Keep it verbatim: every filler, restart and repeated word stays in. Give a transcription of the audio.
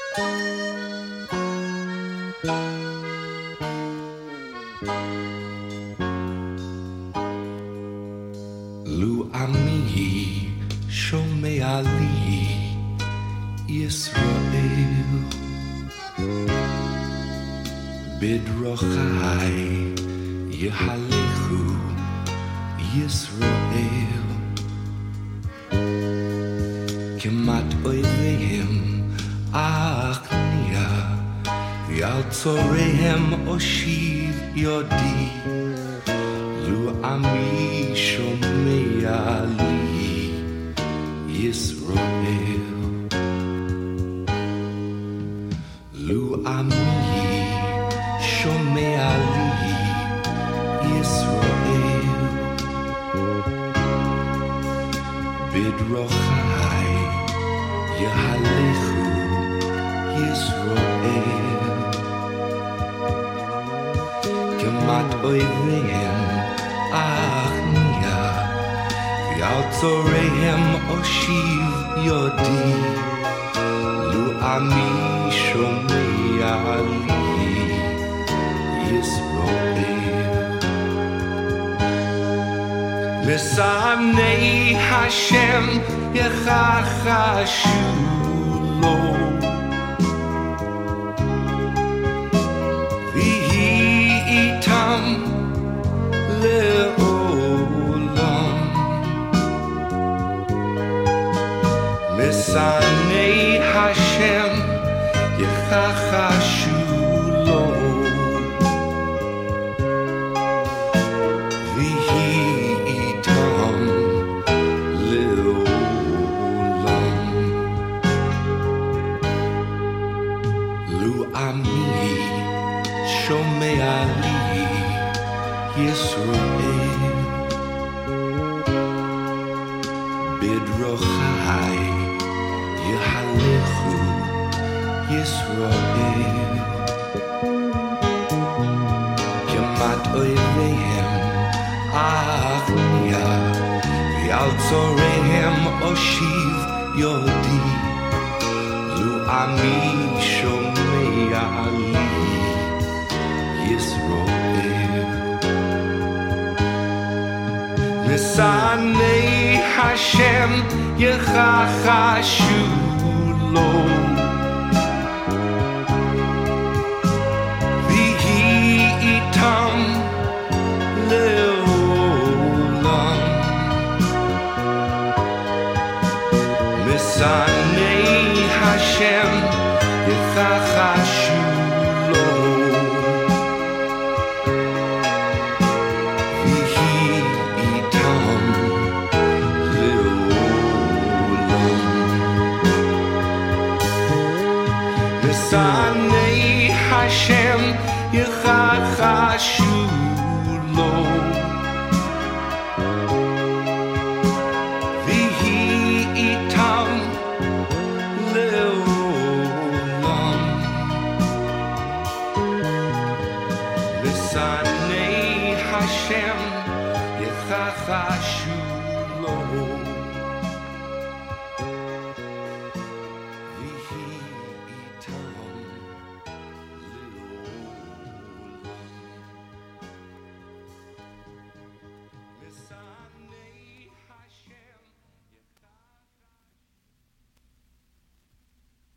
Lu Ami Shomei Ali Yisrael Bidrochai Yehalechu Yisrael Kemat Oivehem Achnia V'altzorehem Oshiv Yodi Lu Ami Shomei Ali Yisrael Lu Ami Shomei Ali Yisrael Bidrochai Yehalechu Yisrael Kemat Oivehem Achnia V'altzorehem Oshiv Yodi Lu Ami Shomei Ali Yisrael L'sanei Hashem Yechachashu Lo V'hi itam Le'olam L'sanei Hashem Yechachashu Lo V'hi itam Le'olam Lu Ami Shomei Ali Yisrael Bidrochai Yehalechu Yisrael Kemat Oivehem Achnia V'altzorehem Oshiv Yodi Lu Ami Shomei Ali Yisrael L'sanei Hashem Yechachashu Lo V'hi itam Le'olam L'sanei Hashem Yechachashu Lo L'sanei Hashem Yechachashu Lo V'hi itam Le'olam L'sanei Hashem Yechachashu